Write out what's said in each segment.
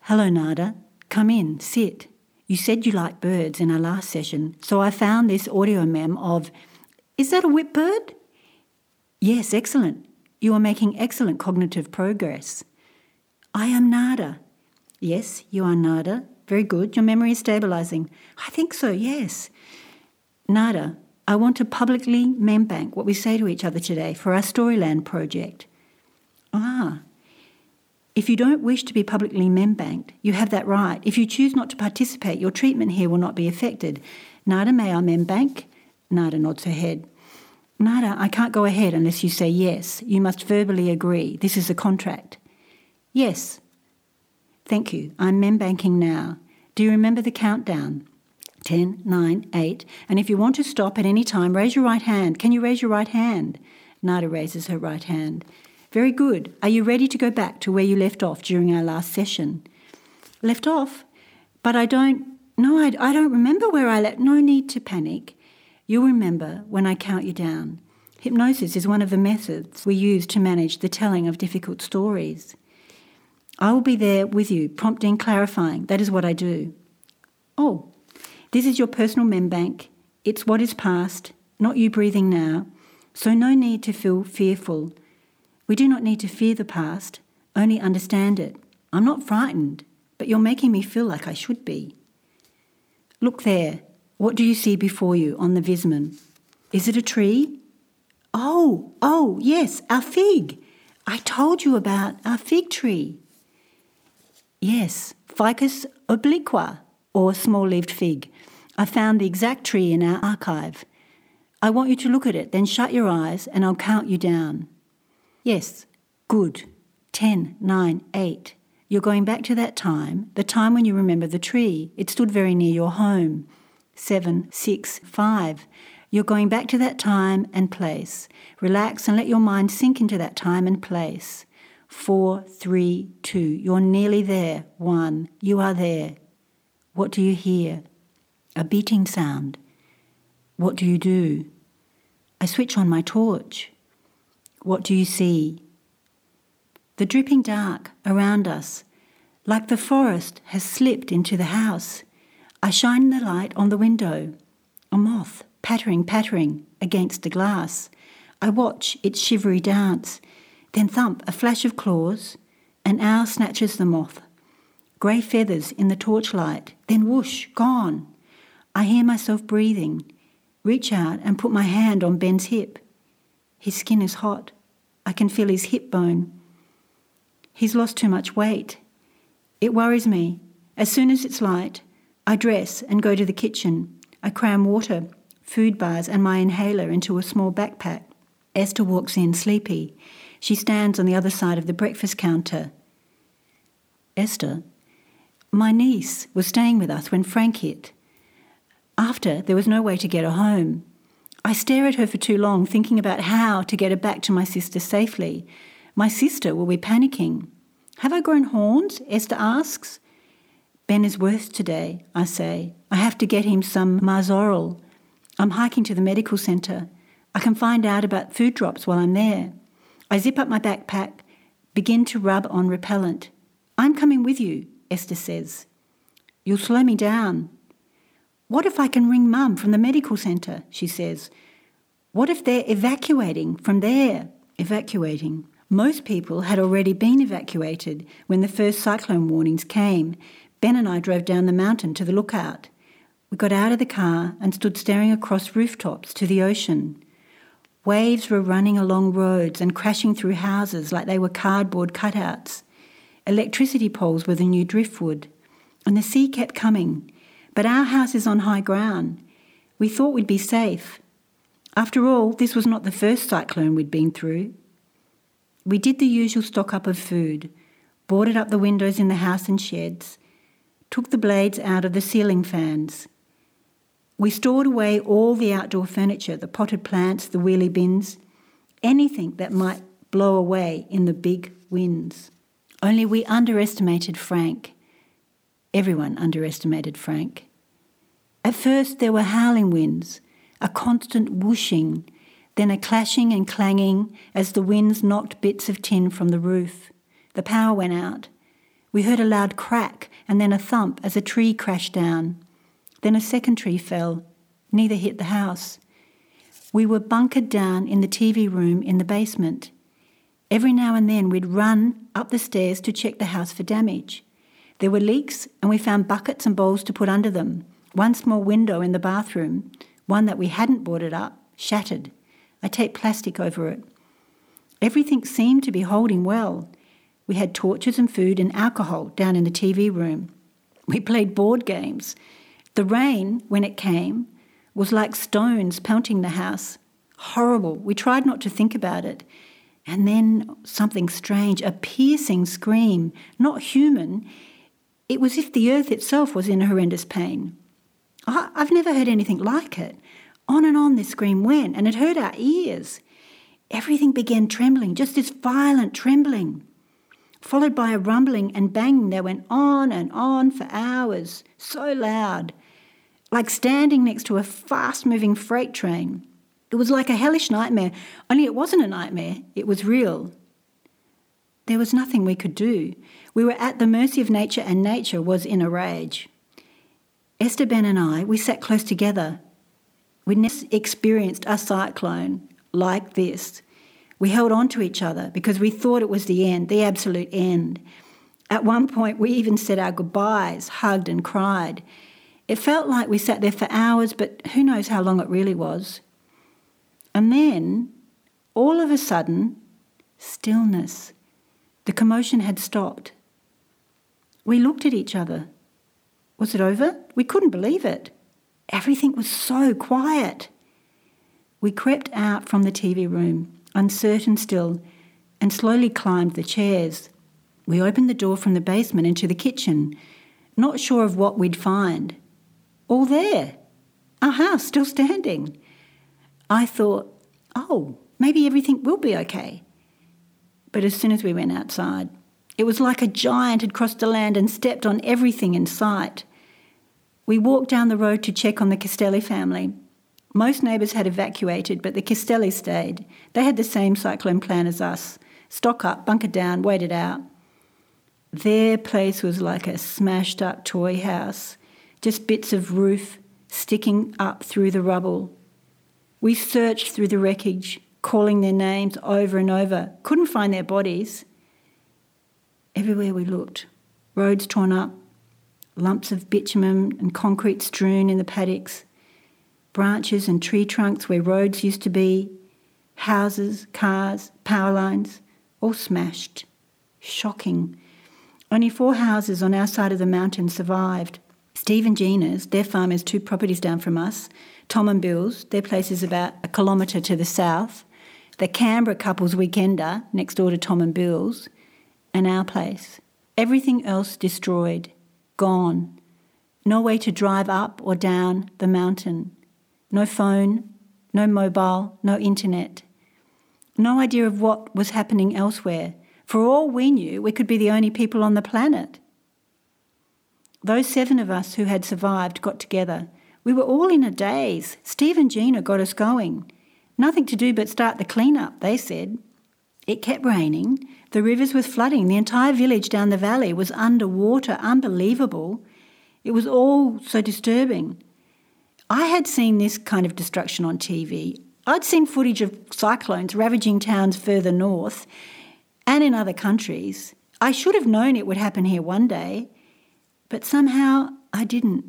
Hello, Nada. Come in, sit. You said you liked birds in our last session, so I found this audio mem of, is that a whip bird? Yes, excellent. You are making excellent cognitive progress. I am Nada. Yes, you are Nada. Very good. Your memory is stabilising. I think so, yes. Nada, I want to publicly membank what we say to each other today for our Storyland project. Ah. If you don't wish to be publicly membanked, you have that right. If you choose not to participate, your treatment here will not be affected. Nada, may I membank? Nada nods her head. Nada, I can't go ahead unless you say yes. You must verbally agree. This is a contract. Yes. Thank you. I'm membanking now. Do you remember the countdown? 10, 9, 8. And if you want to stop at any time, raise your right hand. Can you raise your right hand? Nada raises her right hand. Very good. Are you ready to go back to where you left off during our last session? Left off? But I don't remember where I left. No need to panic. You'll remember when I count you down. Hypnosis is one of the methods we use to manage the telling of difficult stories. I will be there with you, prompting, clarifying. That is what I do. Oh, this is your personal membank. It's what is past, not you breathing now. So no need to feel fearful. We do not need to fear the past, only understand it. I'm not frightened, but you're making me feel like I should be. Look there. What do you see before you on the Visman? Is it a tree? Oh, yes, our fig. I told you about our fig tree. Yes, Ficus obliqua, or small-leaved fig. I found the exact tree in our archive. I want you to look at it, then shut your eyes and I'll count you down. Yes, good. 10, 9, 8. You're going back to that time, the time when you remember the tree. It stood very near your home. 7, 6, 5. You're going back to that time and place. Relax and let your mind sink into that time and place. 4, 3, 2. You're nearly there. 1. You are there. What do you hear? A beating sound. What do you do? I switch on my torch. What do you see? The dripping dark around us, like the forest has slipped into the house. I shine the light on the window. A moth, pattering against the glass. I watch its shivery dance. Then thump, a flash of claws. An owl snatches the moth. Grey feathers in the torchlight. Then whoosh, gone. I hear myself breathing. Reach out and put my hand on Ben's hip. His skin is hot. I can feel his hip bone. He's lost too much weight. It worries me. As soon as it's light, I dress and go to the kitchen. I cram water, food bars and my inhaler into a small backpack. Esther walks in, sleepy. She stands on the other side of the breakfast counter. Esther, my niece was staying with us when Frank hit. After, there was no way to get her home. I stare at her for too long, thinking about how to get her back to my sister safely. My sister will be panicking. Have I grown horns? Esther asks. Ben is worse today, I say. I have to get him some Marzoral. I'm hiking to the medical centre. I can find out about food drops while I'm there. I zip up my backpack, begin to rub on repellent. I'm coming with you, Esther says. You'll slow me down. What if I can ring Mum from the medical centre, she says. What if they're evacuating from there? Evacuating. Most people had already been evacuated when the first cyclone warnings came. Ben and I drove down the mountain to the lookout. We got out of the car and stood staring across rooftops to the ocean. Waves were running along roads and crashing through houses like they were cardboard cutouts. Electricity poles were the new driftwood. And the sea kept coming. But our house is on high ground. We thought we'd be safe. After all, this was not the first cyclone we'd been through. We did the usual stock up of food, boarded up the windows in the house and sheds, took the blades out of the ceiling fans. We stored away all the outdoor furniture, the potted plants, the wheelie bins, anything that might blow away in the big winds. Only we underestimated Frank. Everyone underestimated Frank. At first there were howling winds, a constant whooshing, then a clashing and clanging as the winds knocked bits of tin from the roof. The power went out. We heard a loud crack and then a thump as a tree crashed down. Then a second tree fell. Neither hit the house. We were bunkered down in the TV room in the basement. Every now and then we'd run up the stairs to check the house for damage. There were leaks and we found buckets and bowls to put under them. One small window in the bathroom, one that we hadn't boarded up, shattered. I taped plastic over it. Everything seemed to be holding well. We had torches and food and alcohol down in the TV room. We played board games. The rain, when it came, was like stones pelting the house. Horrible. We tried not to think about it. And then something strange, a piercing scream, not human. It was as if the earth itself was in horrendous pain. I've never heard anything like it. On and on this scream went, and it hurt our ears. Everything began trembling, just this violent trembling, followed by a rumbling and banging that went on and on for hours, so loud, like standing next to a fast-moving freight train. It was like a hellish nightmare, only it wasn't a nightmare, it was real. There was nothing we could do. We were at the mercy of nature, and nature was in a rage. Esther, Ben and I, we sat close together. We'd never experienced a cyclone like this. We held on to each other because we thought it was the end, the absolute end. At one point, we even said our goodbyes, hugged and cried. It felt like we sat there for hours, but who knows how long it really was. And then, all of a sudden, stillness. The commotion had stopped. We looked at each other. Was it over? We couldn't believe it. Everything was so quiet. We crept out from the TV room, uncertain still, and slowly climbed the chairs. We opened the door from the basement into the kitchen, not sure of what we'd find. All there. Our house still standing. I thought, maybe everything will be okay. But as soon as we went outside, it was like a giant had crossed the land and stepped on everything in sight. We walked down the road to check on the Castelli family. Most neighbours had evacuated, but the Castelli stayed. They had the same cyclone plan as us. Stock up, bunker down, wait it out. Their place was like a smashed-up toy house, just bits of roof sticking up through the rubble. We searched through the wreckage, calling their names over and over. Couldn't find their bodies. Everywhere we looked, roads torn up, lumps of bitumen and concrete strewn in the paddocks, branches and tree trunks where roads used to be, houses, cars, power lines, all smashed. Shocking. Only 4 houses on our side of the mountain survived. Steve and Gina's, their farm is 2 properties down from us. Tom and Bill's, their place is about 1 kilometre to the south. The Canberra couple's weekender, next door to Tom and Bill's, and our place. Everything else destroyed, gone. No way to drive up or down the mountain. No phone, no mobile, no internet. No idea of what was happening elsewhere. For all we knew, we could be the only people on the planet. Those 7 of us who had survived got together. We were all in a daze. Steve and Gina got us going. Nothing to do but start the clean-up, they said. It kept raining. The rivers were flooding. The entire village down the valley was underwater. Unbelievable. It was all so disturbing. I had seen this kind of destruction on TV. I'd seen footage of cyclones ravaging towns further north and in other countries. I should have known it would happen here one day, but somehow I didn't.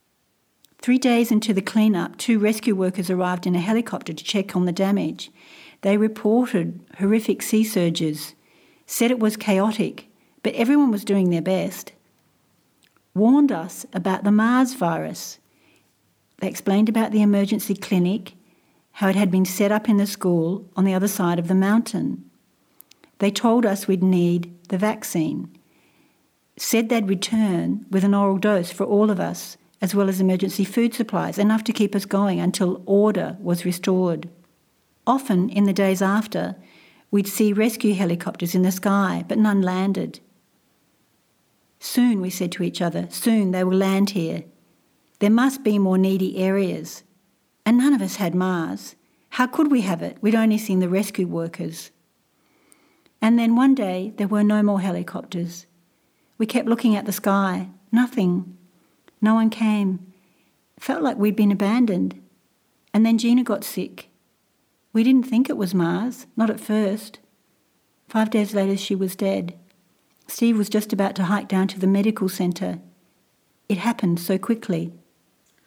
3 days into the clean-up, 2 rescue workers arrived in a helicopter to check on the damage. They reported horrific sea surges, said it was chaotic, but everyone was doing their best. Warned us about the Mars virus. They explained about the emergency clinic, how it had been set up in the school on the other side of the mountain. They told us we'd need the vaccine. Said they'd return with an oral dose for all of us, as well as emergency food supplies, enough to keep us going until order was restored. Often, in the days after, we'd see rescue helicopters in the sky, but none landed. Soon, we said to each other, soon they will land here. There must be more needy areas. And none of us had Mars. How could we have it? We'd only seen the rescue workers. And then one day, there were no more helicopters. We kept looking at the sky. Nothing. No one came. It felt like we'd been abandoned. And then Gina got sick. We didn't think it was Mars, not at first. 5 days later, she was dead. Steve was just about to hike down to the medical centre. It happened so quickly.